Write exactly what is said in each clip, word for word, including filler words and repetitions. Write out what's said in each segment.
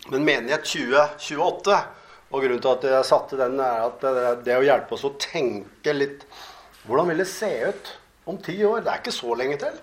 Men menighet tjue tjueåtte, og grunnen til at jeg satte den er at det, det å hjelpe oss å tenke litt, hvordan vil det se ut om ti år? Det er ikke så lenge til.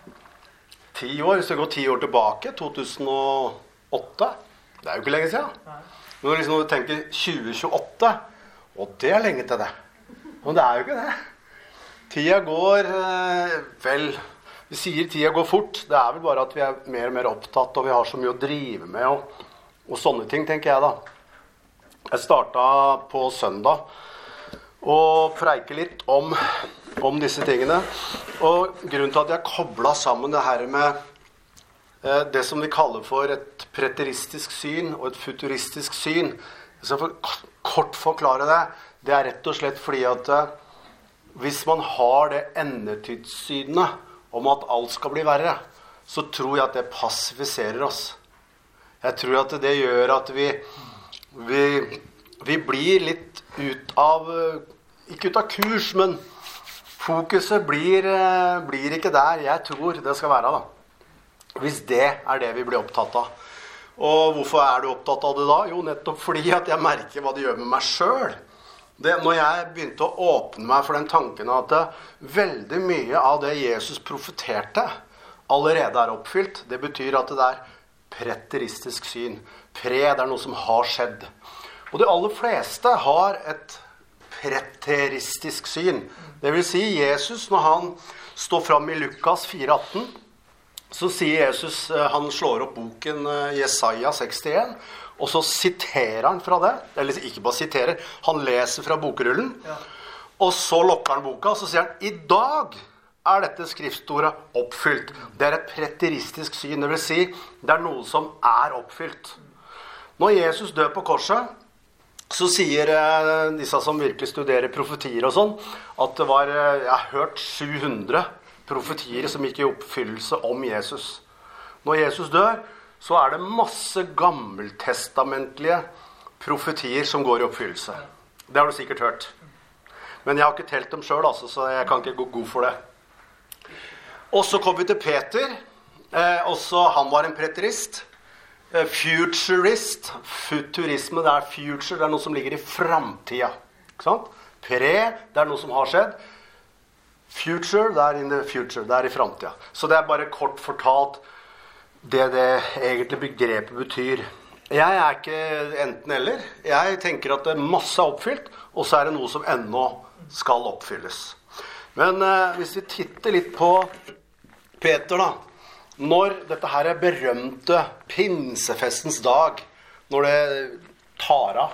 Ti år, hvis vi går ti år tilbake, to tusen og åtte, det er jo ikke lenge siden. Men liksom når du tenker tjue tjueåtte, og det er lenge til det. Men det er jo ikke det. Tida går, eh, vel, vi sier tida går fort, det er vel bare at vi er mer og mer opptatt, og vi har så mye å drive med, og, og sånne ting, tenker jeg da. Jeg startet på søndag og preike litt om, om disse tingene. Og grunnen til at jeg koblet sammen det her med eh, det som vi kaller for et preteristisk syn og et futuristisk syn. Så for kort forklare det, det er rett og slett fordi at eh, hvis man har det endetidssynet om at alt skal bli verre, så tror jeg at det passifiserer oss. Jeg tror at det gjør at vi Vi, vi blir litt ut av, ikke ut av kurs, men fokuset blir, blir ikke der jeg tror det skal være da. Hvis det er det vi blir opptatt av. Og hvorfor er du opptatt av det da? Jo, nettopp fordi at jeg merker hva det gjør med meg selv. Det, når jeg begynte å åpne meg for den tanken at det, veldig mye av det Jesus profeterte allerede er oppfylt, det betyr at det er preteristisk syn. Pre, det er noe som har skjedd. Og de aller fleste har et preteristisk syn. Det vil si, Jesus, når han står frem i Lukas fire atten, så sier Jesus, han slår opp boken Jesaja sekstien, og så siterer han fra det. Eller ikke bare siterer, han leser fra bokrullen. Ja. Og så lukker han boka, og så sier han, i dag er dette skriftordet oppfylt. Det er et preteristisk syn, det vil si, det er noe som er oppfylt. Når Jesus dør på korset, så sier eh, disse som virkelig studerer profetier og sånn, at det var, eh, jeg har hørt sju hundre profetier som gikk i oppfyllelse om Jesus. Når Jesus dør, så er det masse gammeltestamentlige profetier som går i oppfyllelse. Det har du sikkert hørt. Men jeg har ikke telt dem selv, altså, så jeg kan ikke gå god for det. Og så kom vi til Peter, eh, også han var en preterist. Eh, futurist, futurisme, det er future, det er noe som ligger i fremtida. Ikke sant? Pre, det er noe som har skjedd. Future, det er in the future, det er i fremtida. Så det er bare kort fortalt det det egentlig begrepet betyr. Jeg er ikke enten eller. Jeg tenker at det er masse oppfylt, og så er det noe som ennå skal oppfylles. Men eh, hvis vi titter litt på Peter da, når dette her er berømte pinsefestens dag, når det tar av,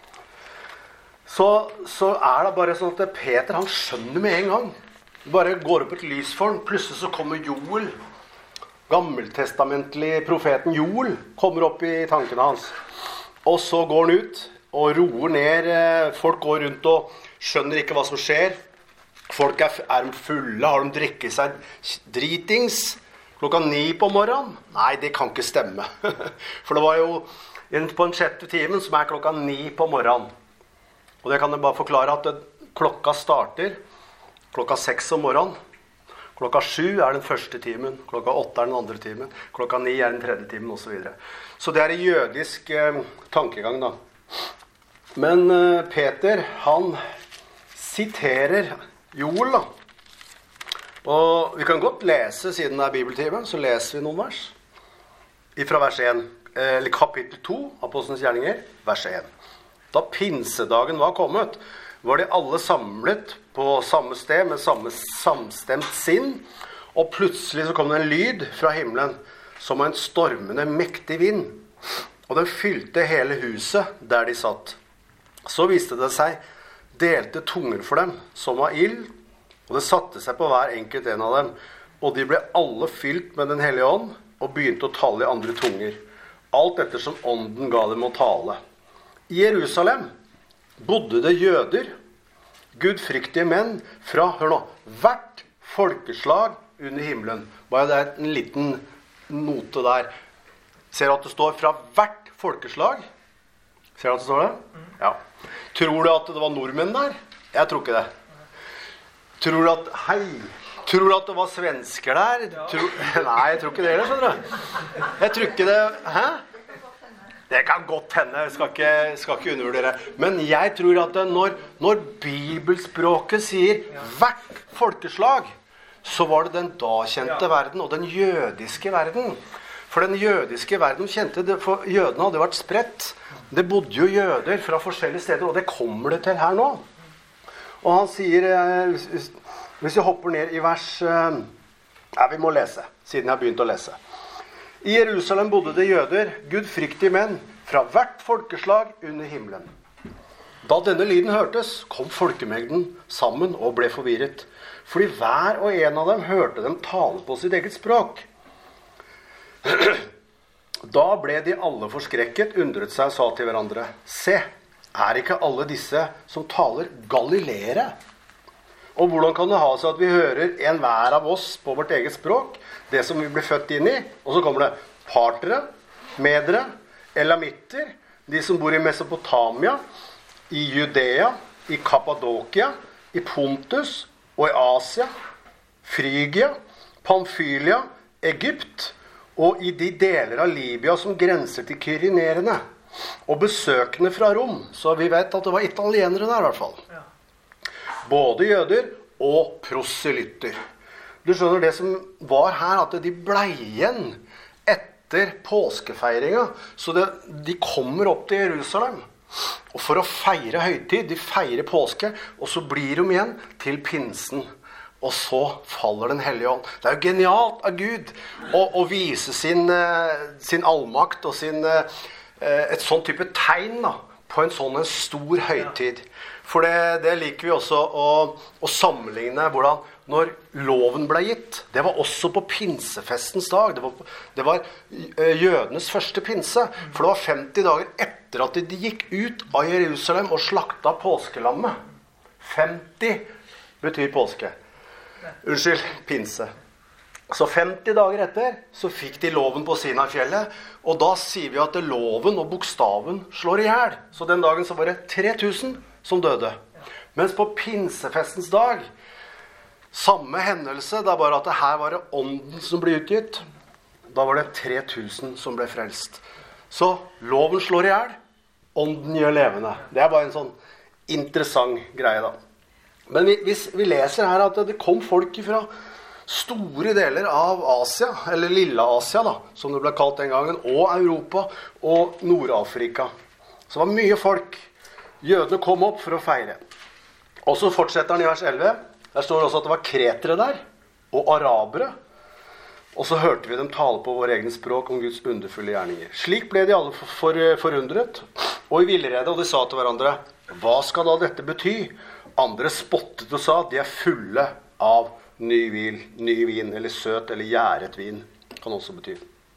så, så er det bare sånn at Peter, han skjønner med en gang. Det bare går opp et lys for han. Plutselig så kommer Joel, gammeltestamentlig profeten Joel, kommer opp i tankene hans. Og så går han ut og roer ned. Folk går rundt og skjønner ikke hva som skjer. Folk er, er fulle, har de drikket seg dritings klokka ni på morgenen? Nei, det kan ikke stemme. For det var jo på en sjette timen som er klokka ni på morgenen. Og det kan jeg bare forklare at det, klokka starter klokka seks om morgenen. Klokka sju er den første timen, klokka åtte er den andre timen, klokka ni er den tredje timen, og så videre. Så det er en jødisk eh, tankegang da. Men eh, Peter, han siterer Joel da. Og vi kan godt lese, siden det er bibeltime, så leser vi noen vers. Fra vers én, eller kapittel to, Apostelens gjerninger, vers én. Da pinsedagen var kommet, var de alle samlet på samme sted, med samme samstemt sinn, og plutselig så kom det en lyd fra himmelen, som en stormende mektig vind, og den fylte hele huset der de satt. Så viste det seg delte tunger for dem, som var ild, og det satte seg på hver enkelt en av dem, og de ble alle fylt med den hellige ånd, og begynte å tale i andre tunger, alt etter som ånden ga dem å tale. I Jerusalem bodde det jøder, gudfryktige menn, fra, hør nå, hvert folkeslag under himmelen. Bare det er en liten note der. Ser du at det står fra hvert folkeslag? Ser du at det står det? Ja. Tror du at det var nordmenn der? Jeg tror ikke det. Tror du at, hei, tror du at det var svensker der? Tror, nei, jeg tror ikke det heller, skjønner du. Jeg tror ikke det, hæ? Det Det kan godt hende, jeg skal ikke, skal ikke undervurdere. Men jeg tror at når, når bibelspråket sier hvert folkeslag, så var det den da kjente verden og den jødiske verden. For den jødiske verden kjente det, for jødene hadde vært spredt. Det bodde jo jøder fra forskjellige steder, og det kommer det til her nå. Og han sier, hvis vi hopper ned i vers, ja, vi må lese, siden jeg har begynt å lese. I Jerusalem bodde det jøder, gudfryktige menn, fra hvert folkeslag under himmelen. Da denne lyden hørtes, kom folkemengden sammen og ble forvirret, fordi hver og en av dem hørte dem tale på sitt eget språk. Da ble de alle forskrekket, undret seg og sa til hverandre, se, er ikke alle disse som taler galileere? Og hvordan kan det ha seg at vi hører en hver av oss på vårt eget språk, det som vi ble født inn i, og så kommer det partere, medere, elamitter, de som bor i Mesopotamia, i Judea, i Kappadokia, i Pontus og i Asia, Frygia, Pamfylia, Egypt, og i de deler av Libya som grenser til kyrenerene, og besøkende fra Rom, så vi vet at det var italienere der i hvert fall. Både jøder og proselytter. Du skjønner det som var her, at de ble igjen etter påskefeiringa. Så det, de kommer opp til Jerusalem. Og for å feire høytid, de feirer påske, og så blir de igjen til pinsen. Og så faller den hellige ånd. Det er jo genialt av Gud å, å vise sin, sin allmakt og sin, et sånn type tegn da, på en sånn en stor høytid. For det, det liker vi også å, å sammenligne hvordan når loven ble gitt. Det var også på pinsefestens dag. Det var, det var jødenes første pinse. For det var femti dager etter at de gikk ut av Jerusalem og slakta påskelammet. femti betyr påske. Unnskyld, pinse. Så femti dager etter så fikk de loven på Sinai-fjellet, og da sier vi at loven og bokstaven slår i hjel. Så den dagen så var det tre tusen som døde. Mens på pinsefestens dag, samme hendelse, det er bare at det her var det ånden som ble utgitt. Da var det tre tusen som ble frelst. Så loven slår i hjel, ånden gjør levende. Det er bare en sånn interessant greie da. Men vi, vi, vi leser her at det kom folk fra store deler av Asia, eller Lille Asia da, som det ble kalt den gangen, og Europa og Nord-Afrika. Så det var mye folk. Jødene kom opp for å feire. Og så fortsetter han i vers elleve. Der står det også at det var kretere der, og arabere. Og så hørte vi dem tale på våre egne språk om Guds underfulle gjerninger. Slik ble de alle for, for, forundret, og i villrede, og de sa til hverandre, hva skal da dette bety? Andre spottet og sa at de er fulle av ny vin, ny vin, eller søt, eller gjæret vin, kan også bety.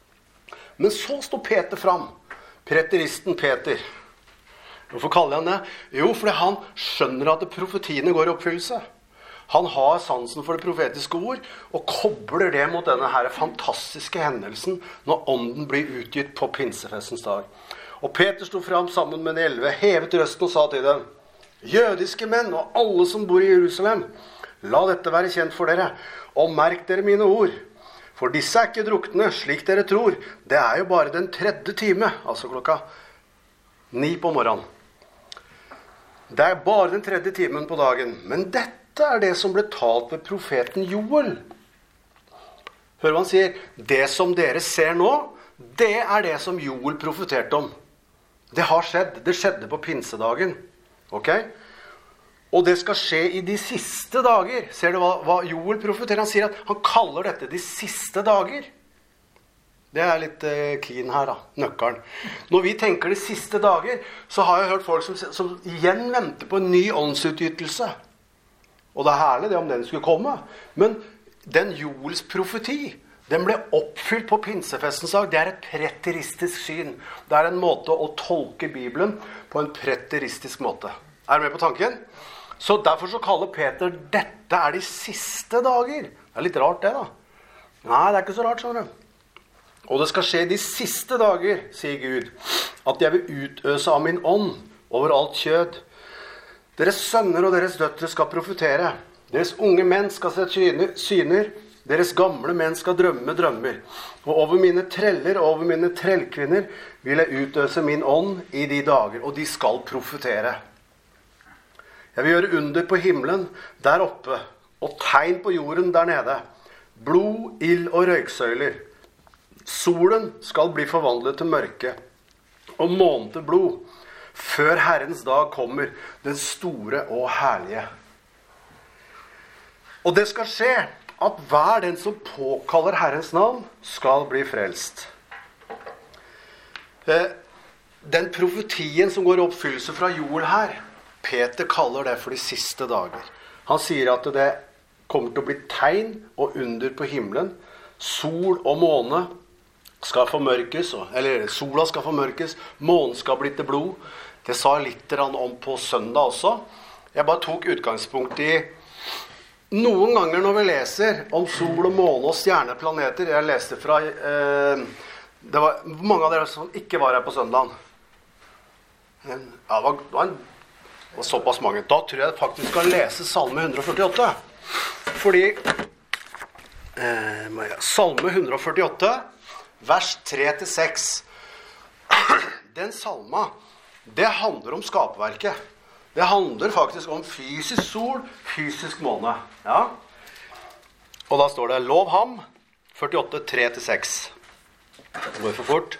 Men så står Peter fram, preteristen Peter. Hvorfor kaller han det? Jo, fordi han skjønner at profetiene går i oppfyllelse. Han har sansen for det profetiske ord, og kobler det mot denne her fantastiske hendelsen, når ånden blir utgitt på pinsefestens dag. Og Peter stod fram sammen med de elleve, hevet røsten og sa til dem, jødiske menn og alle som bor i Jerusalem, la dette være kjent for dere, og merk dere mine ord. For disse er ikke drukne, slik dere tror. Det er jo bare den tredje time, altså klokka ni på morgenen. Det er bare den tredje timen på dagen. Men dette er det som ble talt ved profeten Joel. Hør hva han sier. Det som dere ser nå, det er det som Joel profeterte om. Det har skjedd. Det skjedde på pinsedagen. Ok? Og det skal skje i de siste dager. Ser du hva, hva Joel profeterer? Han sier at han kaller dette de siste dager. Det er litt eh, keen her da, nøkkelen. Når vi tenker de siste dager, så har jeg hørt folk som, som igjen venter på en ny åndsutgytelse. Og det er herlig det om den skulle komme. Men den Joels profeti, den ble oppfylt på pinsefestens dag. Det er et preteristisk syn. Det er en måte å tolke Bibelen på en preteristisk måte. Er du med på tanken? Så derfor så kaller Peter dette er de siste dager. Det er litt rart det da. Nei, det er ikke så rart, skjønner du. Og det skal skje de siste dager, sier Gud, at jeg vil utøse av min ånd over alt kjød. Deres sønner og deres døtre skal profetere. Deres unge menn skal se syner, Deres gamle menn skal drømme drømmer. Og over mine treller og over mine trellkvinner vil jeg utøse min ånd i de dager, og de skal profetere. Jeg vil gjøre under på himmelen der oppe, og tegn på jorden der nede. Blod, ild og røyksøyler. Solen skal bli forvandlet til mørke, og månen til blod, før Herrens dag kommer, den store og herlige. Og det skal skje at hver den som påkaller Herrens navn, skal bli frelst. Den profetien som går i oppfyllelse fra Joel her, Peter kaller det for de siste dager. Han sier at det kommer til å bli tegn og under på himmelen. Sol og måne skal formørkes, eller sola skal formørkes, månen skal bli til blod. Det sa jeg litt om på søndag også. Jeg bare tok utgangspunkt i noen ganger når vi leser om sol og måne og stjerneplaneter. Jeg leste fra, eh, det var mange av dere som ikke var her på søndagen. Ja, det var, det var, en, det var såpass mange. Da tror jeg faktisk skal lese Salme hundre førtiåtte. Fordi eh, Salme hundre førtiåtte, vers tre til seks. Den salma, det handler om skapverket. Det handler faktisk om fysisk sol, fysisk måne. Ja. Og da står det, lov ham, førtiåtte, tre til seks. Det går for fort.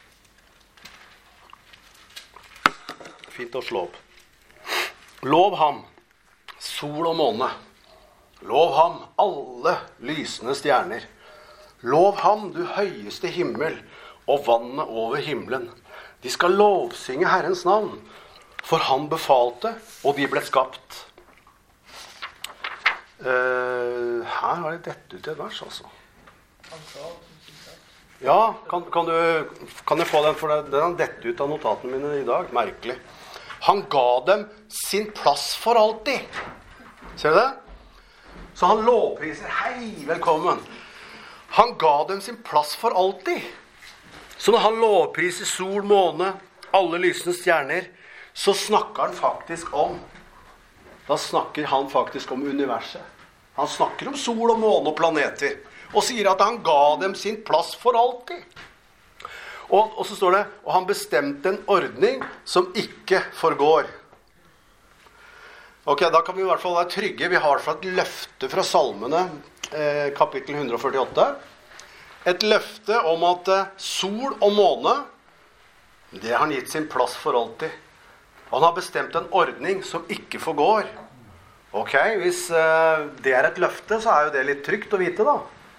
Fint å slå opp. Lov ham, sol og måne. Lov ham, alle lysende stjerner. Lov ham, du høyeste himmel, og vannet over himmelen. De skal lovsynge Herrens navn, for han befalte, og de ble skapt. Uh, her har jeg dette ut i et vers, altså. Ja, kan, kan, du, kan jeg få den, for den har dette ut av notatene mine i dag. Merkelig. Han ga dem sin plass for alltid. Ser du det? Så han lovpriser, hei, velkommen. Han ga dem sin plass for alltid. Så når han lovpriser sol, måne, alle lysende stjerner, så snakker han faktisk om, da snakker han faktisk om universet. Han snakker om sol og måne og planeter, og sier at han ga dem sin plass for alltid. Og, og så står det, og han bestemte en ordning som ikke forgår. Ok, da kan vi i hvert fall være trygge. Vi har et løfte fra salmene, eh, kapittel hundre førtiåtte. Et løfte om at eh, sol og måne, det har han gitt sin plass for alltid. Og han har bestemt en ordning som ikke forgår. Ok, hvis uh, det er et løfte, så er jo det litt trygt å vite da.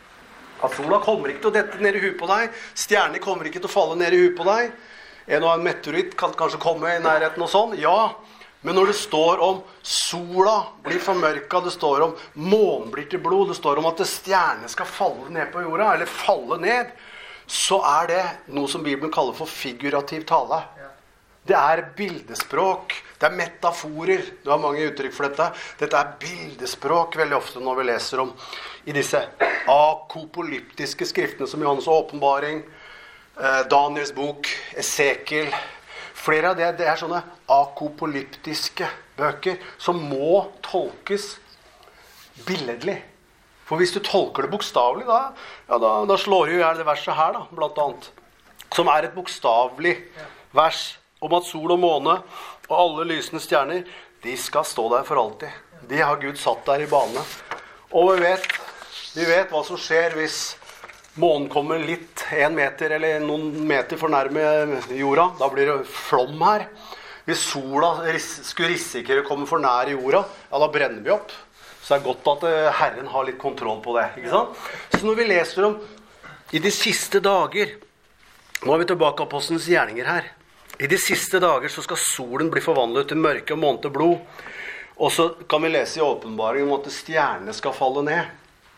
At sola kommer ikke til å dette ned i huet på deg. Stjerner kommer ikke til å falle ned i huet på deg. En og en meteoritt kan kanskje komme i nærheten og sånn. Ja, men når det står om sola blir formørket, det står om månen blir til blod, det står om at stjernene skal falle ned på jorda, eller falle ned, så er det noe som Bibelen kaller for figurativ tale. Det er bildespråk, det er metaforer, du har mange uttrykk for dette. Dette er bildespråk veldig ofte når vi leser om i disse akopolyptiske skriftene som Johannes åpenbaring, Daniels bok, Esekiel. Flere av det, det er sånne akopolyptiske bøker som må tolkes billedlig. For hvis du tolker det bokstavlig, da, ja, da, da slår du jo ihjel det verset her, da, blant annet. Som er et bokstavlig vers om at sol og måne og alle lysende stjerner, de skal stå der for alltid. De har Gud satt der i bane. Og vi vet, vi vet hva som skjer hvis månen kommer litt en meter eller noen meter for nærme jorda. Da blir det flom her. Hvis sola skulle risikere å komme for nær jorda, ja, da brenner vi opp. Så det er godt at Herren har litt kontroll på det, ikke sant? Så når vi leser om i de siste dager, nå er vi tilbake på Apostelens gjerninger her. I de siste dager så skal solen bli forvandlet til mørke og månen til blod. Og så kan vi lese i åpenbaringen om at stjernene skal falle ned.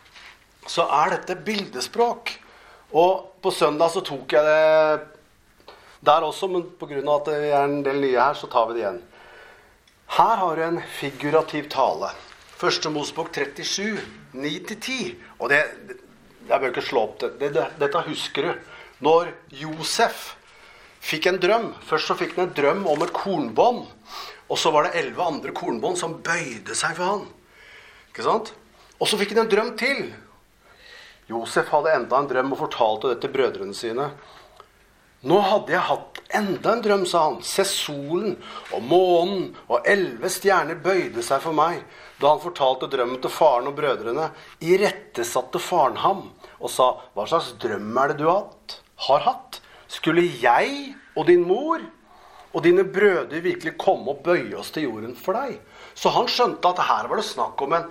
Så er dette bildespråk. Og på søndag så tok jeg det der også, men på grunn av at det er en del nye her, så tar vi det igjen. Her har du en figurativ tale. Første Mosebok trettisju, ni til ti. Og det, jeg bør ikke slå opp det. det, det dette husker du. Når Josef fikk en drøm. Først så fikk han en drøm om et kornbånd. Og så var det elleve andre kornbånd som bøyde seg for han. Ikke sant? Og så fikk han en drøm til. Josef hadde enda en drøm og fortalte det til brødrene sine. Nå hadde jeg hatt enda en drøm, sa han. Se, solen og månen og elleve stjerner bøyde seg for meg. Da han fortalte drømmen til faren og brødrene, irettesatte faren ham og sa, hva slags drøm er det du har hatt? Har hatt? Skulle jeg og din mor og dine brødre virkelig komme og bøye oss til jorden for deg? Så han skjønte at her var det snakk om en,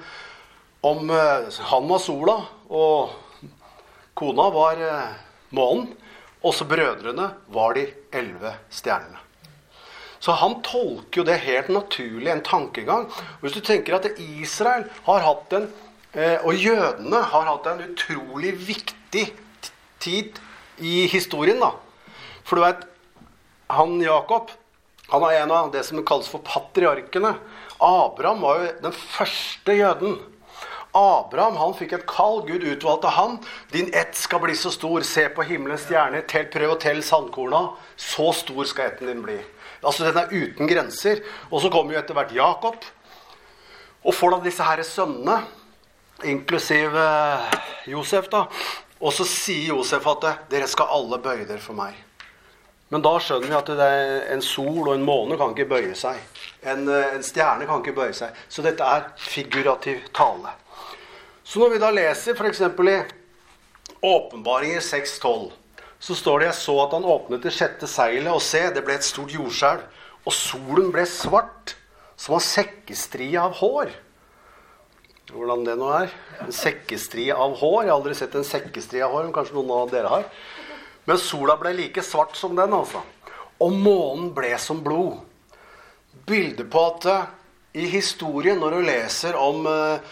om uh, han var sola, og kona var uh, månen, og så brødrene var de elleve stjernene. Så han tolker jo det helt naturlig, en tankegang. Og hvis du tenker at Israel har hatt en, uh, og jødene har hatt en utrolig viktig tid i historien da. For du vet, han Jakob, han er en av det som kalles for patriarkene. Abraham var jo den første jøden. Abraham, han fikk et kall, Gud utvalgte han. Din ett skal bli så stor, se på himmelens stjerner, tell, prøv å tell sandkorna. Så stor skal etten din bli. Altså den er uten grenser. Og så kommer jo etter hvert Jakob. Og får da disse her sønnene, inklusive Josef da. Og så sier Josef at dere skal alle bøye dere for meg. Men da skjønner vi at det er en sol og en måne kan ikke bøye seg. En, en stjerne kan ikke bøye seg. Så dette er figurativ tale. Så når vi da leser for eksempel i Åpenbaringer seks tolv, så står det, jeg så at han åpnet det sjette seilet, og se, det ble et stort jordskjelv, og solen ble svart, som en sekkestrie av hår. Hvordan det nå er. En sekkestrie av hår. Jeg har aldri sett en sekkestrie av hår, men kanskje noen av dere har. Men sola ble like svart som den, altså. Og månen ble som blod. Bildet på at uh, i historien, når du leser om uh,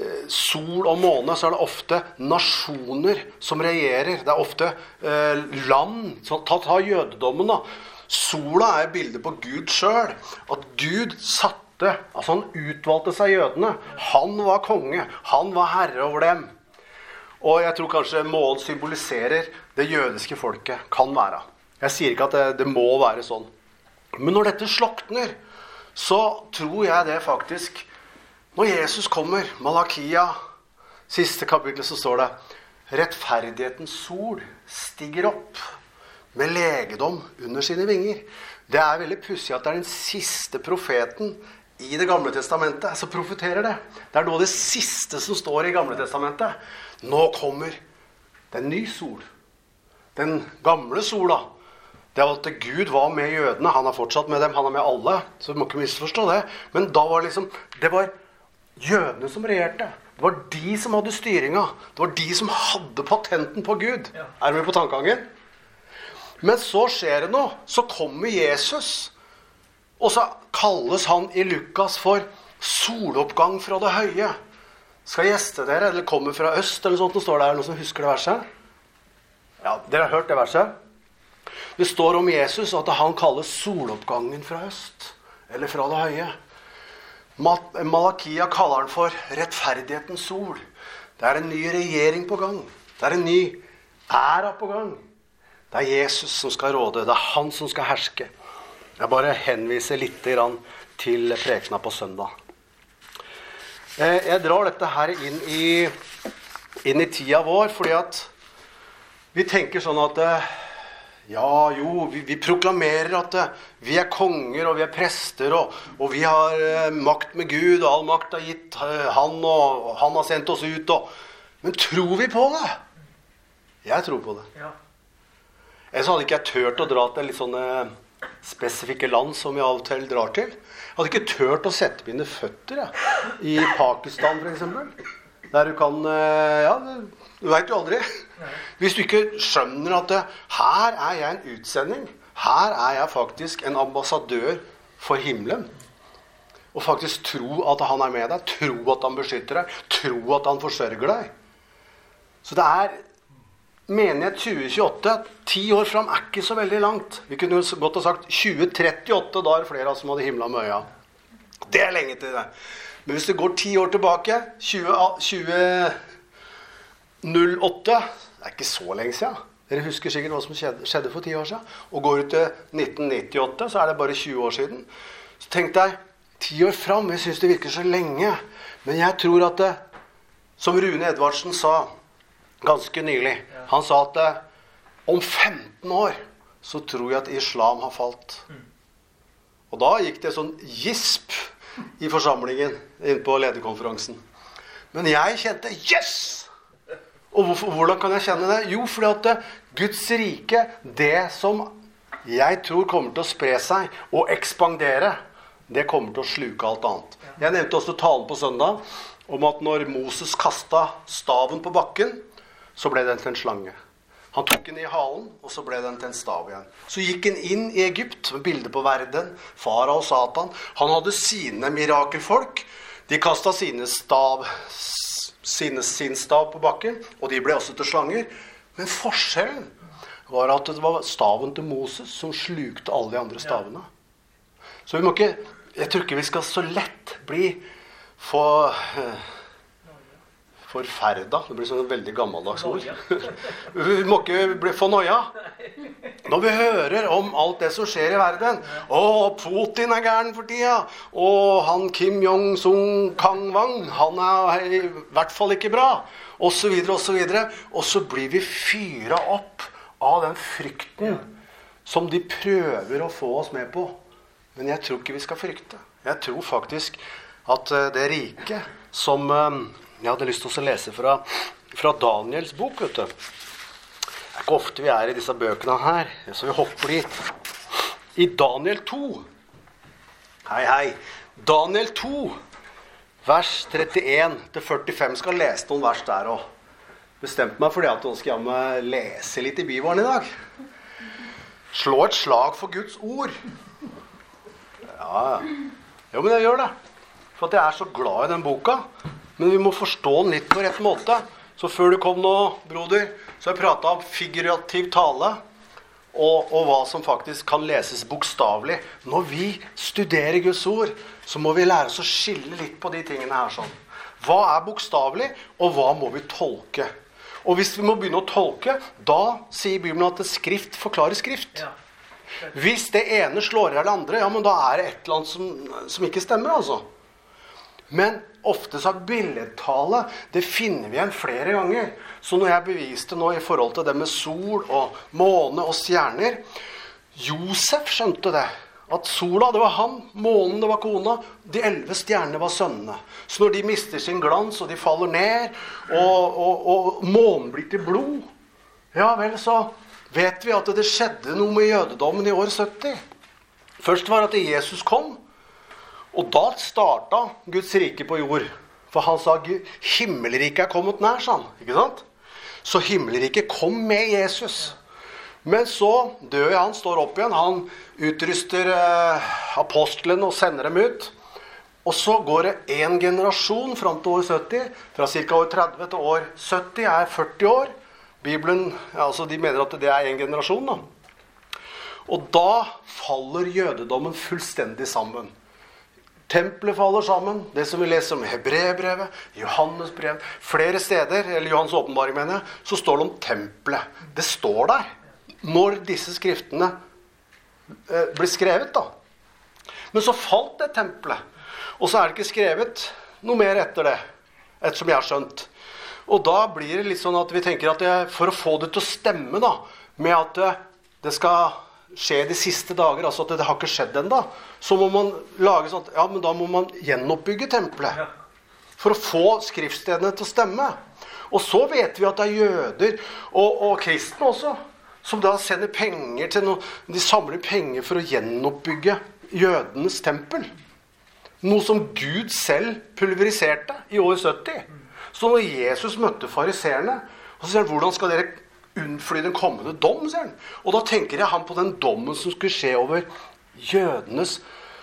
sol og måne, så er det ofte nasjoner som regjerer. Det er ofte uh, land. Så ta, ta jødedommen da. Sola er bildet på Gud selv. At Gud satte, altså han utvalgte seg jødene. Han var konge. Han var herre over dem. Og jeg tror kanskje månen symboliserer det jødiske folket kan være. Jeg sier ikke at det, det må være sånn. Men når dette slokner, så tror jeg det faktisk, når Jesus kommer, Malakia, siste kapittel, så står det, rettferdighetens sol stiger opp med legedom under sine vinger. Det er veldig pussig at det er den siste profeten i det gamle testamentet som profeterer det. Det er noe av det siste som står i gamle testamentet. Nå kommer den ny sol. Den gamle sola. Det var at Gud var med jødene. Han er fortsatt med dem. Han er med alle. Så du må ikke misforstå det. Men da var liksom, det var jødene som regjerte. Det var de som hadde styringa. Det var de som hadde patenten på Gud. Ja. Er du med på tankegangen? Men så skjer det noe. Så kommer Jesus. Og så kalles han i Lukas for soloppgang fra det høye. Skal gjeste dere, eller kommer fra øst, eller sånt, og står der noen som husker det verset? Ja, dere har hørt det verset. Det står om Jesus at han kalles soloppgangen fra øst, eller fra det høye. Malakia kaller han for rettferdighetens sol. Det er en ny regjering på gang. Det er en ny æra på gang. Det er Jesus som skal råde. Det er han som skal herske. Jeg bare henviser litt til prekena på søndag. Jeg drar dette her inn i, inn i tida vår, fordi at vi tenker sånn at ja, jo, vi, vi proklamerer at vi er konger og vi er prester og, og vi har makt med Gud og all makt har gitt han og han har sendt oss ut. Og, men tror vi på det? Jeg tror på det. Ja. Ellers hadde ikke jeg tørt å dra til litt sånne spesifikke land som vi av og til drar til. Jeg hadde ikke tørt å sette mine føtter jeg, i Pakistan for eksempel. Der du kan, ja, du vet jo aldri. Hvis du ikke skjønner at det, her er jeg en utsending. Her er jeg faktisk en ambassadør for himmelen. Og faktisk tro at han er med deg. Tro at han beskytter deg. Tro at han forsørger deg. Så det er menighet tjue tjueåtte, ti år frem er ikke så veldig langt. Vi kunne jo godt ha sagt tjue trettiåtte, da er det flere som hadde himla med øya. Det er lenge til det. Men hvis det går ti år tilbake, tjue null åtte, det er ikke så lenge siden. Dere husker sikkert hva som skjedde, skjedde for ti år siden. Og går ut til nitten nittiåtte, så er det bare tjue år siden. Så tenk deg, ti år frem, jeg synes det virker så lenge. Men jeg tror at det, som Rune Edvardsen sa, ganske nylig. Han sa at eh, om femten år så tror jeg at islam har falt. Og da gikk det sånn gisp i forsamlingen inne på lederkonferansen. Men jeg kjente yes! Og hvorfor, hvordan kan jeg kjenne det? Jo, fordi at eh, Guds rike, det som jeg tror kommer til å spre seg og ekspandere, det kommer til å sluke alt annet. Jeg nevnte også talen på søndag om at når Moses kastet staven på bakken, så ble den til en slange. Han tok den i halen, og så ble den til en stav igjen. Så gikk han inn i Egypt, med bilder på verden, Farao og Satan. Han hadde sine mirakelfolk. De kastet sine stav, sine, sin stav på bakken, og de ble også til slanger. Men forskjellen var at det var staven til Moses som slukte alle de andre stavene. Så vi må ikke, jeg tror ikke vi skal så lett bli for... forferda. Det blir sånn veldig gammeldags ord. Vi må ikke bli for noia. Når vi hører om alt det som skjer i verden. Å, Putin er gæren for tida. Og han Kim Jong-sung Kang Wang, han er i hvert fall ikke bra. Og så videre, og så videre. Og så blir vi fyret opp av den frykten som de prøver å få oss med på. Men jeg tror ikke vi skal frykte. Jeg tror faktisk at det rike som... Jeg hadde lyst til å lese fra, fra Daniels bok, vet du. Det er ikke ofte vi er i disse bøkene her, så vi hopper dit. I Daniel to. Hei, hei. Daniel to, vers trettien til førtifem. Skal lese noen vers der også. Bestemte meg fordi at nå skal jeg med lese litt i Bibelen i dag. Slå et slag for Guds ord. Ja, jo, men jeg gjør det. For at jeg er så glad i den boka. Men vi må forstå den litt på rett måte. Så før du kom nå, broder, så har jeg pratet om figurativ tale, og, og hva som faktisk kan leses bokstavelig. Når vi studerer Guds ord, så må vi lære oss å skille litt på de tingene her sånn. Hva er bokstavelig, og hva må vi tolke? Og hvis vi må begynne å tolke, da sier Bibelen at skrift forklarer skrift. Ja. Hvis det ene slår i det andre, ja, men da er det et eller annet som, som ikke stemmer, altså. Men ofte så er billedtale, det finner vi igjen flere ganger. Så når jeg beviste nå i forhold til det med sol og måne og stjerner, Josef skjønte det. At sola, det var han, månen, det var kona, de elleve stjernene var sønnene. Så når de mister sin glans, og de faller ned, og, og, og månen blir til blod, ja vel, så vet vi at det skjedde noe med jødedommen i år sytti. Først var det at Jesus kom, og da startet Guds rike på jord. For han sa, himmelriket er kommet nær, sa han. Ikke sant? Så himmelriket kom med Jesus. Men så dør han, står opp igjen. Han utryster eh, apostlene og sender dem ut. Og så går det en generasjon frem til år sytti. Fra cirka år tretti til år sytti er førti år. Bibelen, altså de mener at det er en generasjon da. Og da faller jødedommen fullstendig sammen. Tempelet faller sammen, det som vi leser om Hebreerbrevet, Johannes brev, flere steder, eller Johans åpenbaring mener jeg, så står det om tempelet. Det står der, når disse skriftene eh, blir skrevet da. Men så falt det tempelet, og så er det ikke skrevet noe mer etter det, ettersom jeg har skjønt. Og da blir det litt sånn at vi tenker at det, for å få det til å stemme da, med at det, det skal... skje de siste dager, altså at det har ikke skjedd enda, så må man lage sånn, ja, men da må man gjenoppbygge tempelet, for å få skriftstedene til å stemme. Og så vet vi at det er jøder, og, og kristne også, som da sender penger til noe, de samler penger for å gjenoppbygge jødenes tempel. Noe som Gud selv pulveriserte i år sytti. Så når Jesus møtte fariserene, og så sier han, hvordan skal dere unnfly den kommende dom, sier han. Og da tenker jeg han på den dommen som skulle skje over jødenes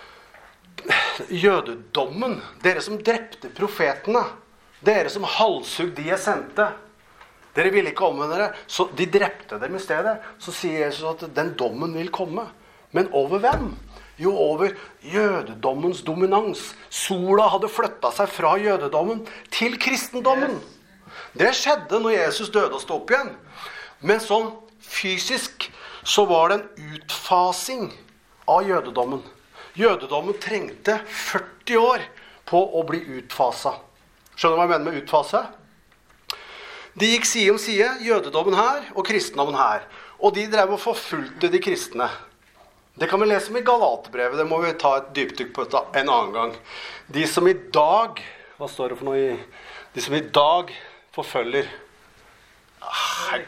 jødedommen. Dere som drepte profetene. Dere som halshugg de jeg sendte. Dere ville ikke omvende dere. Så de drepte dem i stedet. Så sier Jesus at den dommen vil komme. Men over hvem? Jo, over jødedommens dominans. Sola hadde flyttet seg fra jødedommen til kristendommen. Det skjedde når Jesus døde og stod opp igjen. Men sånn fysisk så var det en utfasing av jødedommen. Jødedommen trengte førti år på å bli utfaset. Skjønner du hva jeg mener med utfase? De gikk side om side, jødedommen her og kristendommen her. Og de drev og forfulgte de kristne. Det kan vi lese om i Galaterbrevet, det må vi ta et dypdykk på en annen gang. De som i dag, hva står det for noe i, de som i dag forfølger, ah,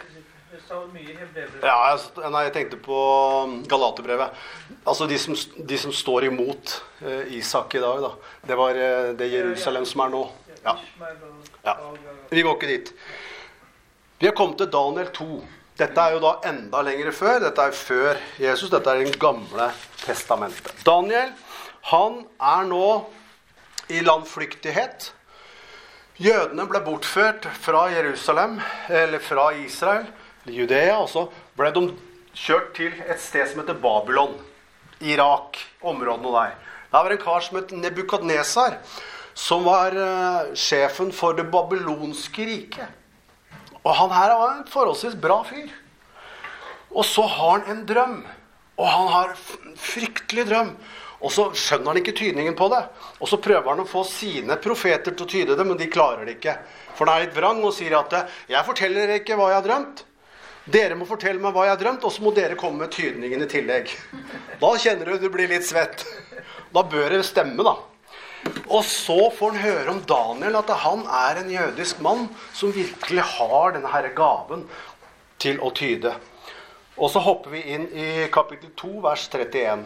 ja, jeg, nei, jeg tenkte på Galaterbrevet. Altså de som, de som står imot eh, Isak i dag, da. Det var eh, det Jerusalem som er nå. Ja. Ja. Vi går ikke dit. Vi har kommet til Daniel to. Dette er jo da enda lengre før. Dette er før Jesus. Dette er den gamle testamentet. Daniel, han er nå i landflyktighet. Jødene ble bortført fra Jerusalem, eller fra Israel, Judea, og så ble de kjørt til et sted som heter Babylon, Irak, områdene der. Der var en kar som het Nebukadnesar, som var uh, sjefen for det babylonske riket. Og han her var en forholdsvis bra fyr. Og så har han en drøm, og han har en fryktelig drøm. Og så skjønner han ikke tydningen på det. Og så prøver han å få sine profeter til å tyde det, men de klarer det ikke. For han er litt vrang og sier at jeg forteller dere ikke hva jeg har drømt. Dere må fortelle meg hva jeg har drømt, og så må dere komme med tydningen i tillegg. Da kjenner du du blir litt svett. Da bør det stemme, da. Og så får han høre om Daniel, at han er en jødisk mann som virkelig har denne her gaven til å tyde. Og så hopper vi inn i kapittel to, vers trettien.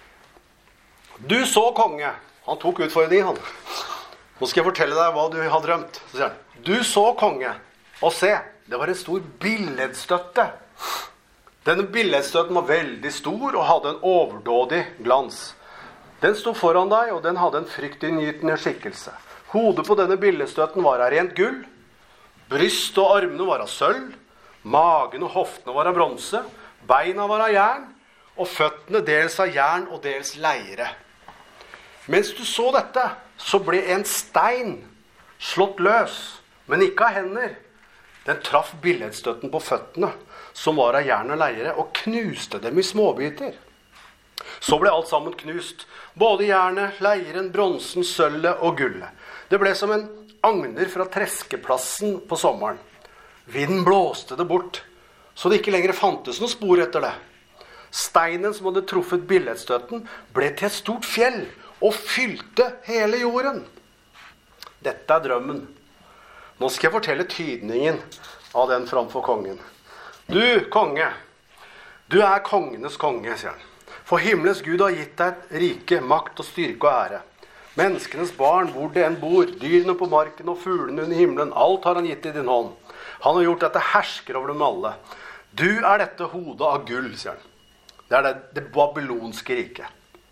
Du så, konge. Han tok utfordringen, han. Nå skal jeg fortelle deg hva du har drømt. Så sier han, du så, konge, og se, det var en stor billedstøtte. Denne billedstøtten var veldig stor og hadde en overdådig glans. Den sto foran deg, og den hadde en fryktinngytende skikkelse. Hodet på denne billedstøtten var av rent gull. Bryst og armene var av sølv. Magen og hoftene var av bronse. Beina var av jern. Og føttene dels av jern og dels leire. Mens du så dette, så ble en stein slått løs, men ikke av hender. Den traff billedstøtten på føttene, som var av jern og leire, og knuste dem i småbiter. Så ble alt sammen knust, både jernet, leiren, bronsen, sølvet og gullet. Det ble som en agner fra treskeplassen på sommeren. Vinden blåste det bort, så det ikke lenger fantes noe spor etter det. Steinen som hadde truffet billedstøtten ble til et stort fjell, og fylte hele jorden. Dette er drømmen. Nå skal jeg fortelle tydningen av den framfor kongen. Du, konge, du er kongenes konge, sier han. For himmelens Gud har gitt deg et rike, makt og styrke og ære. Menneskenes barn, hvor det enn bor, dyrene på marken og fuglene under himmelen, alt har han gitt i din hånd. Han har gjort dette hersker over dem alle. Du er dette hodet av gull, sier han. Det er det, det babylonske riket.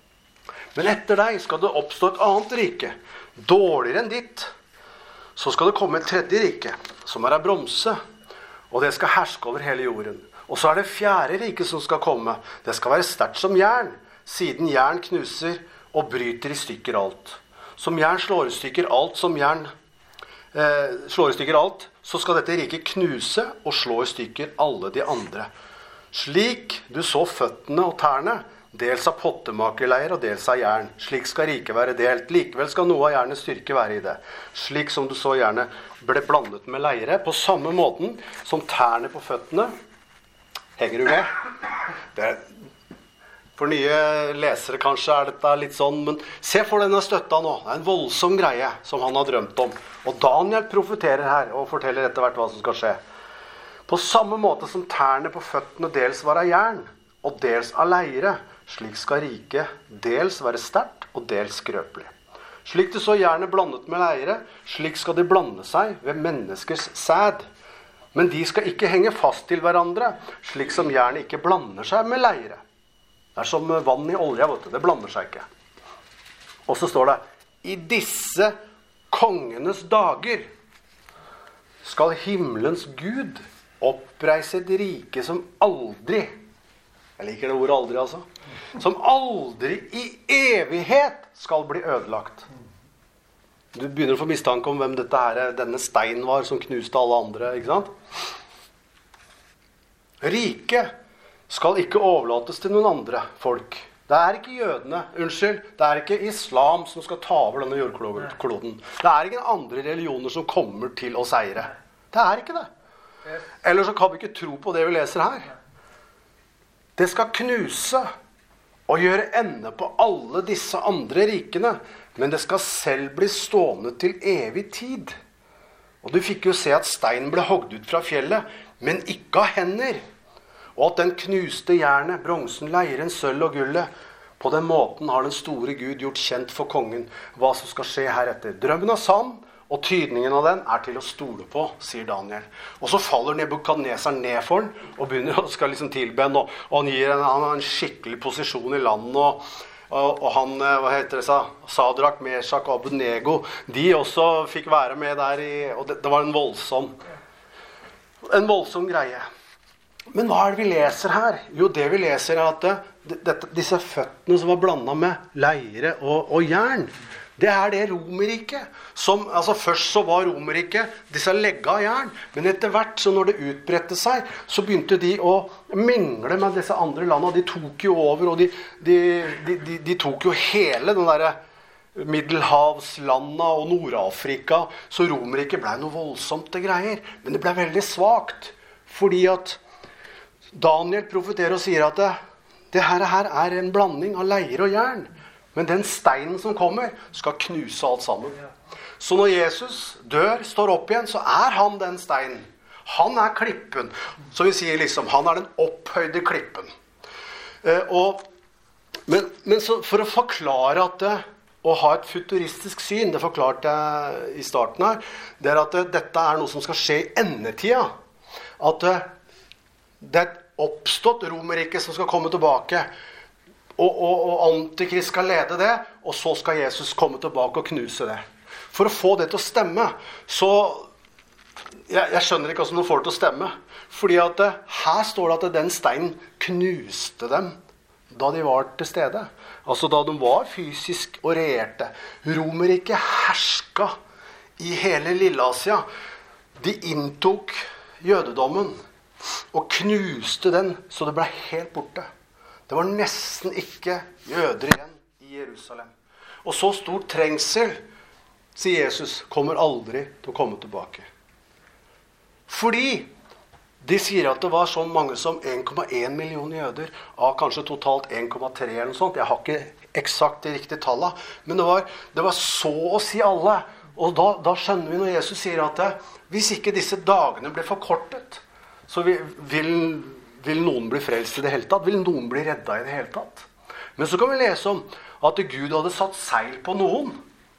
Men etter deg skal det oppstå et annet rike, dårligere enn ditt. Så skal det komme et tredje rike, som er av bronse, og det skal herske over hele jorden. Og så er det fjerde rike som skal komme. Det skal være sterkt som jern, siden jern knuser og bryter i stykker alt. Som jern slår i stykker alt, som jern eh, slår i stykker alt, så skal dette riket knuse og slå i stykker alle de andre. Slik du så føttene og tærne, dels av pottemakerleir og dels av jern. Slik skal riket være delt. Likevel skal noe av jernets styrke være i det. Slik som du så jernet ble blandet med leire, på samme måten som tærne på føttene. Henger du med? Det er, for nye lesere kanskje er dette litt sånn, men se for denne støtta nå. Det er en voldsom greie som han har drømt om. Og Daniel profeterer her og forteller etter hvert hva som skal skje. På samme måte som tærne på føttene dels var av jern og dels av leire, slik skal riket dels være sterkt og dels skrøpelig. Slik det så jernet blandet med leire, slik skal de blande seg ved menneskers sæd. Men de skal ikke henge fast til hverandre, slik som jernet ikke blander seg med leire. Det er som vann i olja, vet du. Det blander seg ikke. Og så står det, i disse kongenes dager skal himmelens Gud oppreise et rike som aldri, jeg liker det ordet aldri altså, som aldri i evighet skal bli ødelagt. Du begynner å få mistanke om hvem dette her, denne steinen var som knuste alle andre, ikke sant? Riket skal ikke overlates til noen andre folk. Det er ikke jødene, unnskyld, det er ikke islam som skal ta over denne jordkloden. Det er ikke andre religioner som kommer til å seire. Det er ikke det. Eller så kan vi ikke tro på det vi leser her. Det skal knuse og gjøre ende på alle disse andre rikene, men det skal selv bli stående til evig tid. Og du fikk jo se at steinen ble hogd ut fra fjellet, men ikke av hender. Og at den knuste jernet, bronsen, leiren, sølv og gullet, på den måten har den store Gud gjort kjent for kongen hva som skal skje heretter. Drømmen er sann, og tydningen av den er til å stole på, sier Daniel. Og så faller Nebukadnesar ned for den, og begynner å skal liksom tilbe han, og, og han gir en, han har en skikkelig posisjon i landet, og, og, og han, hva heter det, sa, Sadrak, Meshach og Abednego, de også fikk være med der i, og det, det var en voldsom, en voldsom greie. Men hva er det vi leser her? Jo, det vi leser er at det, det, disse føttene som var blandet med leire og, og jern, det er det Romerriket. Som, altså først så var Romerriket disse legga av jern, men etter hvert, så når det utbredte seg, så begynte de å mingle med disse andre landene. De tok jo over, og de, de, de, de, de tok jo hele den der Middelhavslandene og Nord-Afrika, så Romerriket ble noe voldsomt til greier. Men det ble veldig svagt, fordi at Daniel profeterer og sier at det, det her, her er en blanding av leire og jern. Men den steinen som kommer skal knuse alt sammen. Så når Jesus dør, står opp igjen, så er han den steinen. Han er klippen. Så vi sier liksom, han er den opphøyde klippen. Eh, og, men men så for å forklare at det, å ha et futuristisk syn, det forklarte jeg i starten her, det er at det, dette er noe som skal skje i endetida. At det, det er et oppstått Romerrike som skal komme tilbake, og, og, og Antikrist skal lede det, og så skal Jesus komme tilbake og knuse det. For å få det til å stemme, så jeg, jeg skjønner ikke hvordan de får det til å stemme, fordi at det, her står det at den steinen knuste dem da de var til stede. Altså da de var fysisk og regjerte. Romerriket herska i hele Lilleasia. De inntok jødedommen og knuste den, så det ble helt borte. Det var nesten ikke jøder igjen i Jerusalem. Og så stor trengsel, sier Jesus, kommer aldri til å komme tilbake. Fordi de sier at det var så mange som en komma en million jøder, av kanskje totalt en komma tre eller noe sånt. Jeg har ikke eksakt de riktige tallene, men det var, det var så å si alle. Og da, da skjønner vi når Jesus sier at det, hvis ikke disse dagene ble forkortet, så vil, vil, vil noen bli frelst i det hele tatt? Vil noen bli redda i det hele tatt? Men så kan vi lese om at Gud hadde satt seil på noen.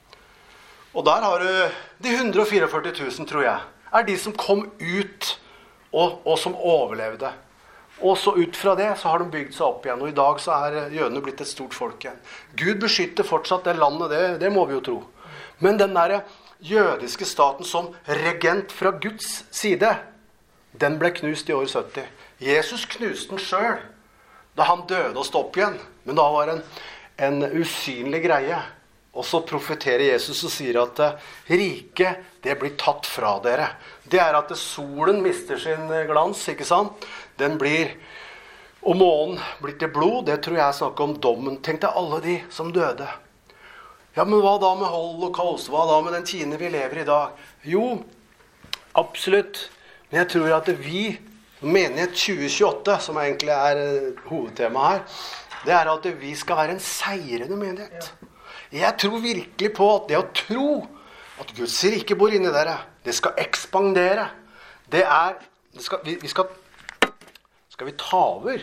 Og der har du de ett hundre førtifire tusen, tror jeg, er de som kom ut og, og som overlevde. Og så ut fra det så har de bygd seg opp igjen. Og i dag så er jødene blitt et stort folk igjen. Gud beskytter fortsatt det landet, det, det må vi jo tro. Men den der jødiske staten som regent fra Guds side, den ble knust i år sytti. Jesus knuste den selv da han døde og stod opp igjen. Men da var det en, en usynlig greie. Og så profeterer Jesus og sier at riket, det blir tatt fra dere. Det er at solen mister sin glans, ikke sant? Den blir, og månen blir til blod. Det tror jeg snakker om dommen. Tenk deg alle de som døde. Ja, men hva da med holocaust? Hva da med den tiden vi lever i dag? Jo, absolutt. Men jeg tror at vi, menighet tjue tjueåtte, som egentlig er hovedtemaet her, det er at vi skal være en seirende menighet. Jeg tror virkelig på at det å tro at Guds rike bor inni dere, det skal ekspandere. Det er, det skal, vi, vi skal, skal vi ta over?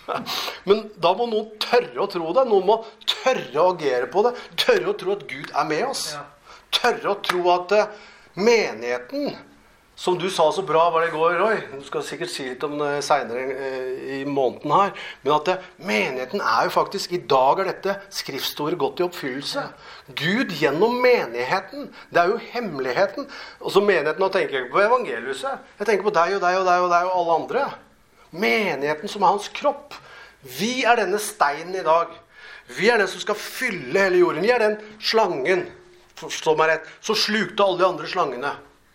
Men da må noen tørre å tro det. Noen må tørre å agere på det. Tørre å tro at Gud er med oss. Tørre å tro at menigheten, som du sa så bra var det i går, Roy, du skal sikkert si litt om det senere i måneden her, men at det, menigheten er jo faktisk, i dag er dette skriftsordet gått i oppfyllelse. Gud gjennom menigheten, det er jo hemmeligheten. Og så menigheten, nå tenker jeg ikke på evangeliuset, jeg tenker på deg og deg og deg og deg og alle andre. Menigheten som er hans kropp. Vi er denne steinen i dag. Vi er den som skal fylle hele jorden. Vi er den slangen, som er rett, så slukte alle de andre slangene.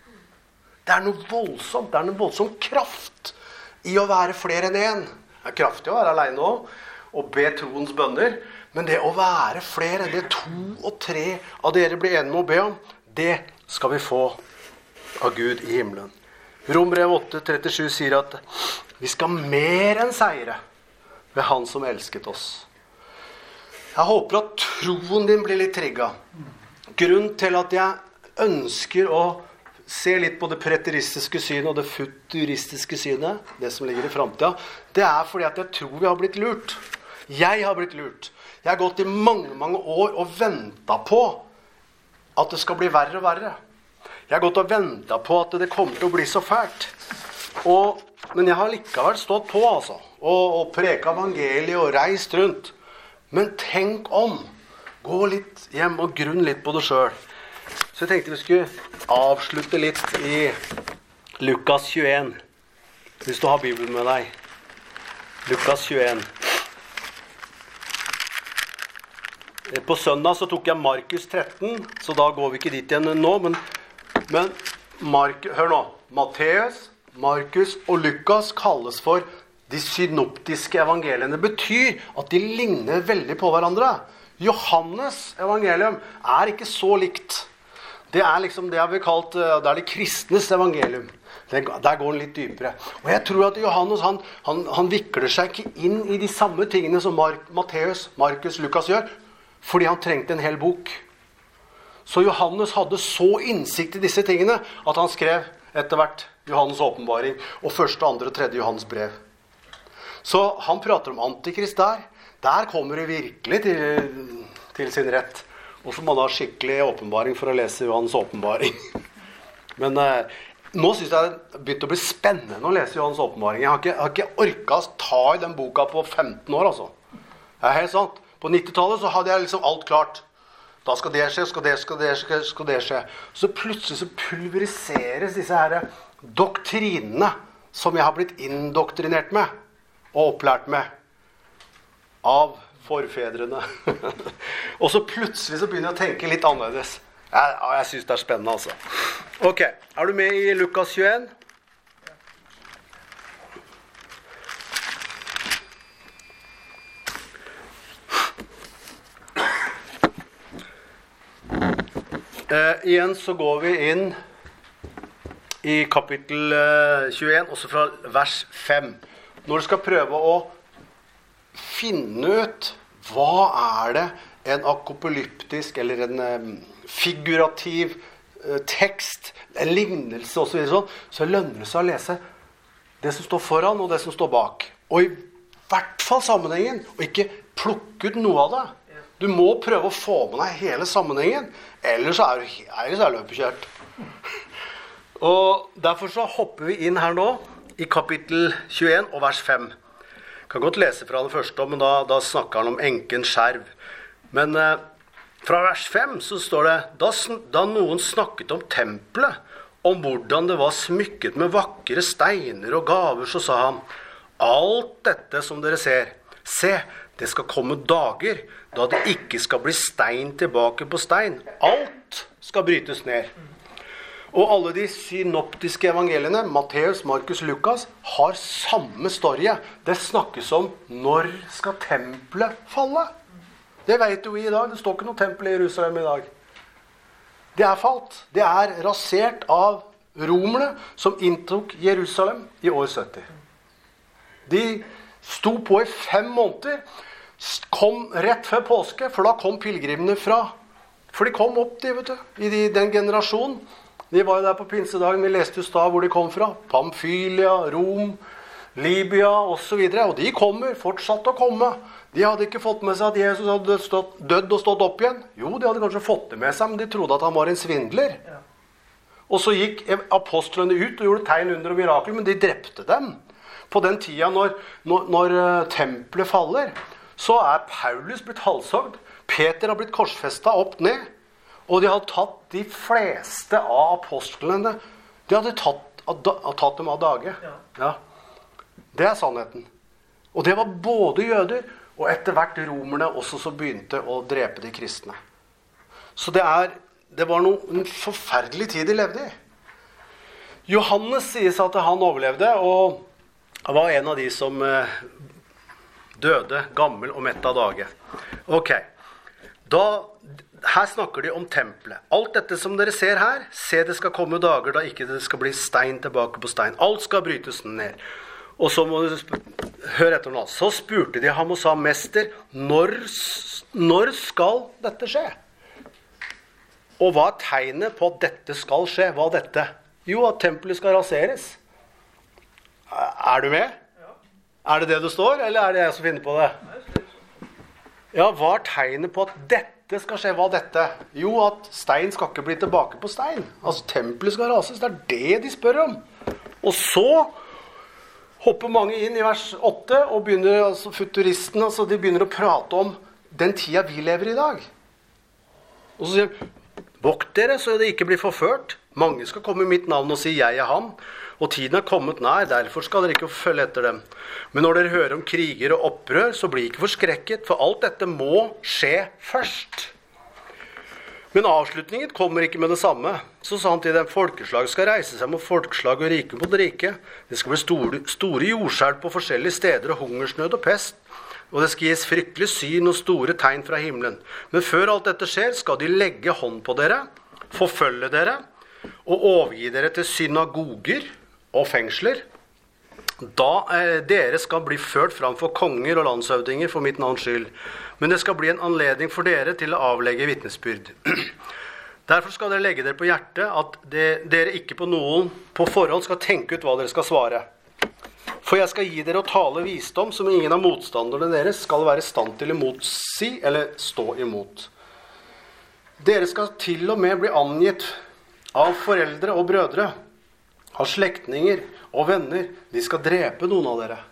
Det er noe voldsomt, det er noe voldsom kraft i å være flere enn en. Det er kraftig å være alene også, og be troens bønner, men det å være flere, det to og tre av dere blir enige med å be om, det skal vi få av Gud i himmelen. Rombrevet åtte trettisju sier at vi skal mer enn seire ved han som elsket oss. Jeg håper at troen din blir litt trigget. Grunnen til at jeg ønsker å se litt på det preteristiske synet og det futuristiske synet, det som ligger i fremtiden, det er fordi at jeg tror vi har blitt lurt. Jeg har blitt lurt. Jeg har gått i mange, mange år og ventet på at det skal bli verre og verre. Jeg har gått og ventet på at det kommer til å bli så fælt. Og, men jeg har likevel stått på, altså, og, og preket evangeliet og reist rundt. Men tenk om, gå litt hjem og grunn litt på det selv. Så jeg tenkte vi skulle avslutte litt i Lukas tjueen, hvis du har Bibelen med deg. Lukas tjueen. På søndag så tok jeg Markus tretten, så da går vi ikke dit igjen nå, men, men Mark, hør nå, Matteus, Markus og Lukas kalles for de synoptiske evangeliene. Det betyr at de ligner veldig på hverandre. Johannes evangelium er ikke så likt. Det er liksom det jeg vil kalt, det er det kristnes evangelium. Det, der går den litt dypere. Og jeg tror at Johannes, han, han, han vikler seg ikke inn i de samme tingene som Mark, Matteus, Markus, Lukas gjør, fordi han trengte en hel bok. Så Johannes hadde så innsikt i disse tingene, at han skrev etter hvert Johannes åpenbaring, og første, andre og tredje Johannes brev. Så han prater om antikrist der. Der kommer det virkelig til, til sin rett. Og så må man ha skikkelig åpenbaring for å lese Johannes åpenbaring. Men eh, nå synes jeg det begynte å bli spennende å lese Johannes åpenbaring. Jeg har ikke, jeg har ikke orket å ta i den boka på femten år, altså. Det er helt sant. På nittitallet så hadde jeg liksom alt klart. Da skal det skje, skal det, skal det, skal, skal det skje. Så plutselig så pulveriseres disse her doktrinene som jeg har blitt indoktrinert med og opplært med av forfedrene. Og så plutselig så begynner jeg å tenke litt annerledes. Jeg, jeg synes det er spennende, altså. Ok, er du med i Lukas tjueen? Eh, igjen så går vi inn i kapittel eh, tjueen, også fra vers fem. Når du skal prøve å finne ut hva er det en akopolyptisk eller en eh, figurativ eh, tekst, en lignelse og så videre sånn, så lønner det seg å lese det som står foran og det som står bak. Og i hvert fall sammenhengen, og ikke plukke ut noe av det. Du må prøve å få med deg hele sammenhengen, ellers er du ellers er løpekjørt. Og derfor så hopper vi inn her nå i kapittel tjueen og vers fem. Jeg kan godt lese fra det første, men da, da snakker han om enken skjerv. Men eh, fra vers fem så står det, da, da noen snakket om tempelet, om hvordan det var smykket med vakre steiner og gaver, så sa han, alt dette som dere ser, se, det skal komme dager, da det ikke skal bli stein tilbake på stein. Alt skal brytes ned. Og alle de synoptiske evangeliene, Matteus, Markus, Lukas, har samme storie. Det snakkes om når skal tempelet falle. Det vet jo vi i dag. Det står ikke noe tempel i Jerusalem i dag. Det er falt. Det er rasert av romerne som inntok Jerusalem i år sytti. De sto på i fem måneder, kom rett før påske, for da kom pilgrimene fra. For de kom opp, de, vet du, i de, den generasjonen. De var jo der på pinsedagen, vi leste jo da hvor de kom fra. Pamfylia, Rom, Libya og så videre. Og de kommer, fortsatt å komme. De hadde ikke fått med seg at Jesus hadde stått, dødd og stått opp igjen. Jo, de hadde kanskje fått det med seg, men de trodde at han var en svindler. Ja. Og så gikk apostlene ut og gjorde tegn under og mirakel, men de drepte dem. På den tida når, når, når tempelet faller, så er Paulus blitt halshogd. Peter har blitt korsfestet opp ned. Og de hadde tatt de fleste av apostlene. De hadde tatt, tatt dem av dage. Ja. Ja. Det er sannheten. Og det var både jøder, og etter hvert romerne også som begynte å drepe de kristne. Så det, er, det var noe, en forferdelig tid de levde i. Johannes sies at han overlevde, og han var en av de som eh, døde gammel og mett av dage. Ok, Da, her snakker de om tempelet. Alt dette som dere ser her, se det skal komme dager da ikke det skal bli stein tilbake på stein. Alt skal brytes ned. Og så må du høre etter nå. Så spurte de ham og sa, mester, når, når skal dette skje? Og hva er tegnet på at dette skal skje? Hva er dette? Jo, at tempelet skal raseres. Er du med? Ja. Er det det det står, eller er det jeg som finner på det? Ja, hva er tegnet på at dette skal skje? Hva er dette? Jo, at stein skal ikke bli tilbake på stein. Altså, tempelet skal rases. Det er det de spør om. Og så hopper mange inn i vers åtte, og begynner, altså futuristene, altså de begynner å prate om den tida vi lever i dag. Og så sier de, vokt dere så det ikke blir forført. Mange skal komme i mitt navn og si, jeg er han. Og tiden er kommet nær, derfor skal dere ikke følge etter dem. Men når dere hører om kriger og opprør, så blir ikke forskrekket, for alt dette må skje først. Men avslutningen kommer ikke med det samme. Så sa han til dem, folkeslag skal reise seg mot folkeslag og rike mot rike. Det skal bli store, store jordskjelv på forskjellige steder og hungersnød og pest. Og det skal gis fryktelig syn og store tegn fra himmelen. Men før alt dette skjer, skal de legge hånd på dere, forfølge dere, og overgi dere til synagoger og fengsler, da eh, dere skal bli ført fram for konger og landshøvdinger for mitt navns skyld. Men det skal bli en anledning for dere til å avlegge vitnesbyrd. Derfor skal dere legge dere på hjertet at det, dere ikke på noen på forhånd skal tenke ut hva dere skal svare. For jeg skal gi dere å tale visdom som ingen av motstanderne deres skal være i stand til å motsi eller stå imot. Dere skal til og med bli angitt av foreldre og brødre, av slektninger og venner. De skal drepe noen av dere.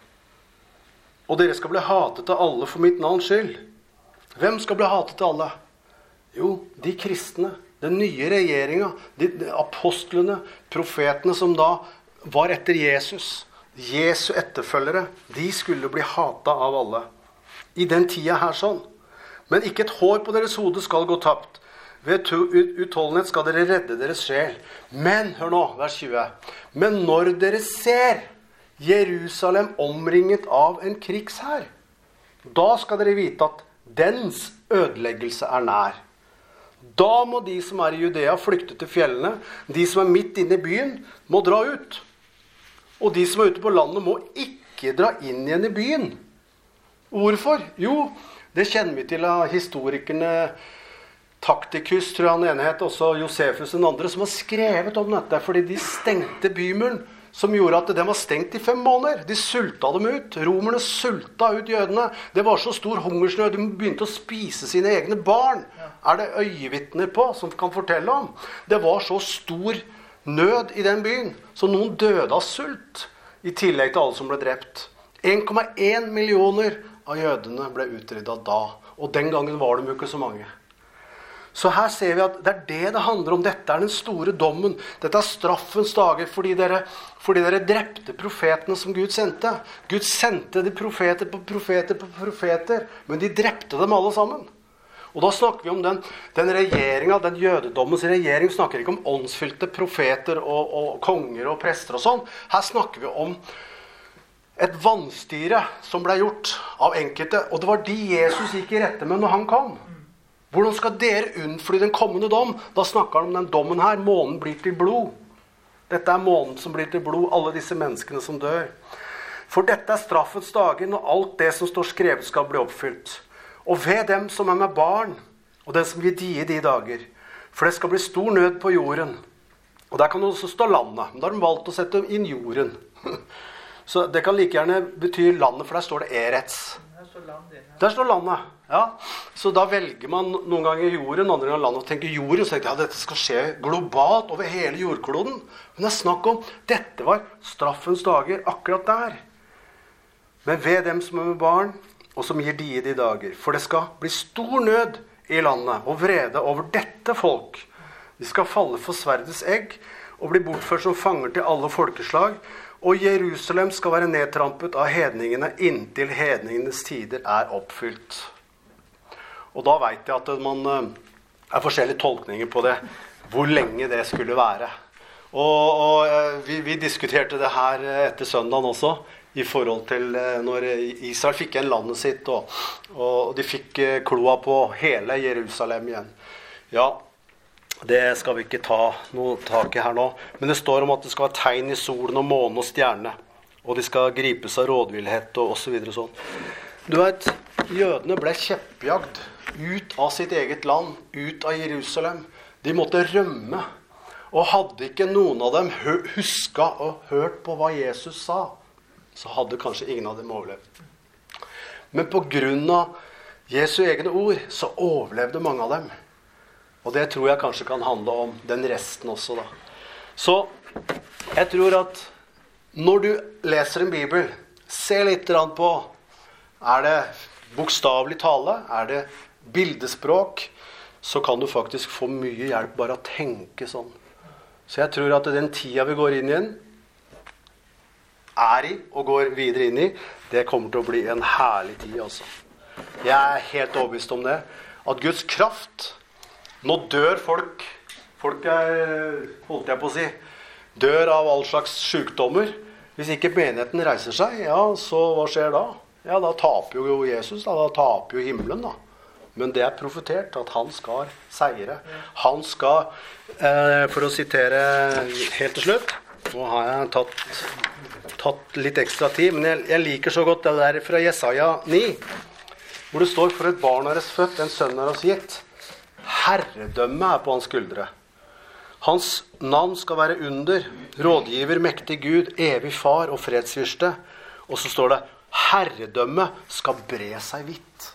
Og dere skal bli hatet av alle for mitt navns skyld. Hvem skal bli hatet av alle? Jo, de kristne, den nye regjeringen, de, de apostlene, profetene som da var etter Jesus, Jesu etterfølgere, de skulle bli hatet av alle. I den tida her sånn. Men ikke et hår på deres hode skal gå tapt. Ved utholdenhet skal dere redde deres sjel. Men, hør nå, vers tjue. Men når dere ser Jerusalem omringet av en krigshær, da skal dere vite at dens ødeleggelse er nær. Da må de som er i Judea flykte til fjellene. De som er midt inne i byen må dra ut. Og de som er ute på landet må ikke dra inn igjen i byen. Hvorfor? Jo, det kjenner vi til av historikerne Taktikus, tror jeg han ene het, også Josefus den andre, som har skrevet om dette, fordi de stengte bymuren, som gjorde at den var stengt i fem måneder. De sulta dem ut. Romerne sulta ut jødene. Det var så stor hungersnød, de begynte å spise sine egne barn. Er det øyevitner på, som kan fortelle om? Det var så stor nød i den byen, så noen døde av sult, i tillegg til alle som ble drept. en komma en millioner av jødene ble utryddet da, og den gangen var de jo ikke så mange. Så her ser vi at det er det det handler om. Dette er den store dommen. Dette er straffens dager fordi dere, fordi dere drepte profetene som Gud sendte. Gud sendte de profeter på profeter på profeter, men de drepte dem alle sammen. Og da snakker vi om den, den regjeringen, den jødedommens regjering, snakker ikke om åndsfylte profeter og, og konger og prester og sånn. Her snakker vi om et vanstyre som ble gjort av enkelte, og det var de Jesus gikk i rette med når han kom. Hvordan skal dere unnfly den kommende dom? Da snakker han om den dommen her. Månen blir til blod. Dette er månen som blir til blod, alle disse menneskene som dør. For dette er straffens dager når alt det som står skrevet skal bli oppfylt. Og ved dem som er med barn, og den som vil die de dager. For det skal bli stor nød på jorden. Og der kan det også stå landet. Men da har de valgt å sette inn jorden. Så det kan like gjerne bety landet, for der står det Eretz. Der står landet, ja. Så da velger man noen ganger jorden, andre ganger landet, og tenker jorden, så tenker jeg, ja, dette skal skje globalt over hele jordkloden. Men det er snakk om, dette var straffens dager akkurat der. Men ved dem som er med barn, og som gir die de dager, for det skal bli stor nød i landet, og vrede over dette folk. De skal falle for sverdets egg, og bli bortført som fanger til alle folkeslag, og Jerusalem skal være nedtrampet av hedningene inntil hedningenes tider er oppfylt. Og da vet jeg at man er forskjellige tolkninger på det, hvor lenge det skulle være. Og, og vi, vi diskuterte det her etter søndagen også. i forhold til eh, når Israel fikk igjen landet sitt, og, og de fikk eh, kloa på hele Jerusalem igjen. Ja, det skal vi ikke ta noe tak i her nå. Men det står om at det skal være tegn i solen og månen og stjerne. Og de skal gripes av rådvillhet og så videre sånn. Du vet, jødene ble kjeppjagd ut av sitt eget land, ut av Jerusalem. De måtte rømme. Og hadde ikke noen av dem husket og hørt på hva Jesus sa, så hadde kanskje ingen av dem overlevd. Men på grunn av Jesu egne ord, så overlevde mange av dem. Og det tror jeg kanskje kan handle om den resten også da. Så jeg tror at når du leser en bibel, se litt på, er det bokstavelig tale, er det bildespråk, så kan du faktisk få mye hjelp bare å tenke sånn. Så jeg tror at den tida vi går inn i, er i og går videre inn i, det kommer til å bli en herlig tid også. Jeg er helt overbevist om det, at Guds kraft, nå dør folk, folk er, holdt jeg på å si, dør av all slags sykdommer. Hvis ikke menigheten reiser seg, ja, så hva skjer da? Ja, da taper jo Jesus, da, da taper jo himmelen da. Men det er profetert at han skal seire. Han skal, eh, for å sitere helt til slutt, nå har jeg tatt, tatt litt ekstra tid, men jeg, jeg liker så godt det der fra Jesaja ni, hvor det står, for et barn er oss født, en sønn er oss gitt. Herredømme er på hans skuldre. Hans navn skal være under, rådgiver, mektig Gud, evig far og fredsfyrste. Og så står det, herredømme skal bre seg vidt.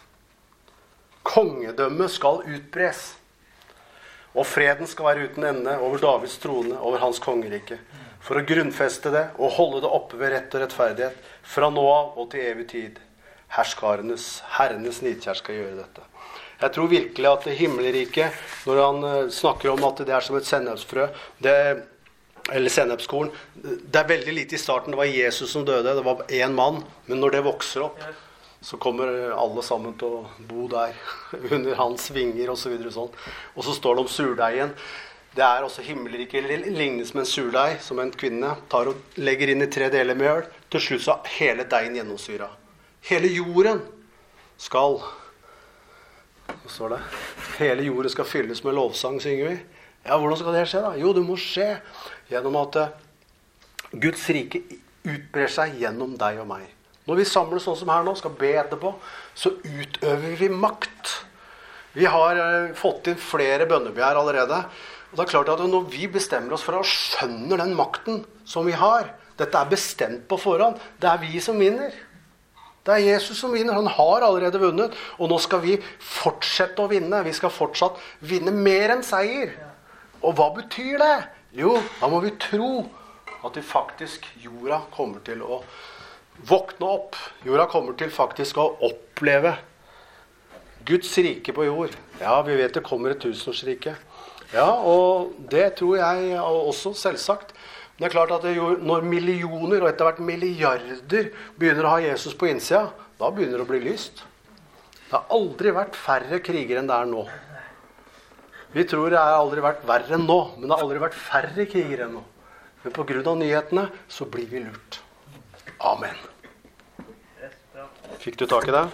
Kongedømme skal utbres. Og freden skal være uten ende over Davids trone, over hans kongerike. For å grunnfeste det og holde det oppe ved rett og rettferdighet, fra nå av og til evig tid. Herskarenes, herrenes nidkjær skal gjøre dette. Jeg tror virkelig at himmelriket, når han snakker om at det er som et sennepsfrø, det, eller sennepskorn, det er veldig lite i starten. Det var Jesus som døde, det var en mann, men når det vokser opp, så kommer alle sammen til å bo der, under hans vinger og så videre sånn. Og så står det om surdeigen. Det er også himmelriket lignes med en surdeig, som en kvinne tar og legger inn i tre deler mjøl. Til slutt så er hele deigen gjennomsyret. Hele jorden skal, hva står det? Hele jorden skal fylles med lovsang, synger vi. Ja, hvordan skal det skje da? Jo, det må skje gjennom at Guds rike utbrer seg gjennom deg og meg. Når vi samles sånn som her nå, skal be etterpå, så utøver vi makt. Vi har eh, fått inn flere bønnebegjær allerede. Og det er klart at når vi bestemmer oss for å skjønne den makten som vi har, dette er bestemt på forhånd, det er vi som vinner. Det er Jesus som vinner, han har allerede vunnet, og nå skal vi fortsette å vinne. Vi skal fortsatt vinne mer enn seier. Og hva betyr det? Jo, da må vi tro at det faktisk jorda kommer til å våkne opp. Jorda kommer til faktisk å oppleve Guds rike på jord. Ja, vi vet det kommer et tusenårsrike. Ja, og det tror jeg også selvsagt. Det er klart at det, når millioner og etter hvert milliarder begynner å ha Jesus på innsida, da begynner det å bli lyst. Det har aldri vært færre kriger enn det er nå. Vi tror det har aldri vært verre enn nå, men det har aldri vært færre kriger enn nå. Men på grunn av nyhetene så blir vi lurt. Amen. Fikk du tak i det?